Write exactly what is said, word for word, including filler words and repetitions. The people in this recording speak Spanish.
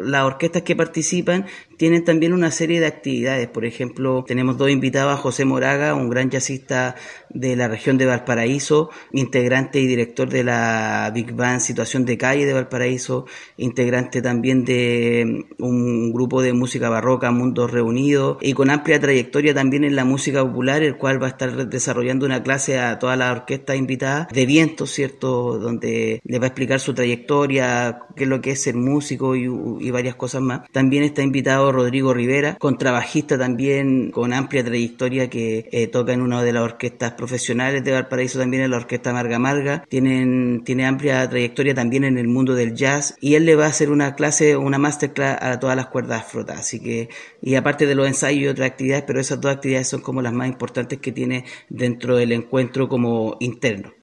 las orquestas que participan tienen también una serie de actividades. Por ejemplo, tenemos dos invitados: a José Moraga, un gran jazzista de la región de Valparaíso, integrante y director de la Big Band Situación de Calle de Valparaíso, integrante también de un grupo de música barroca, Mundos Reunidos, y con amplia trayectoria también en la música popular, el cual va a estar desarrollando una clase a todas las orquestas invitadas de vientos, ¿cierto?, donde les va a explicar su trayectoria, qué es lo que es ser músico y, y varias cosas más. También está invitado Rodrigo Rivera, contrabajista también con amplia trayectoria, que eh, toca en una de las orquestas profesionales de Valparaíso, también en la orquesta Marga Marga. Tienen, tiene amplia trayectoria también en el mundo del jazz, y él le va a hacer una clase, una masterclass a todas las cuerdas frotadas. Así que, y aparte de los ensayos y otras actividades, pero esas dos actividades son como las más importantes que tiene dentro del encuentro como interno.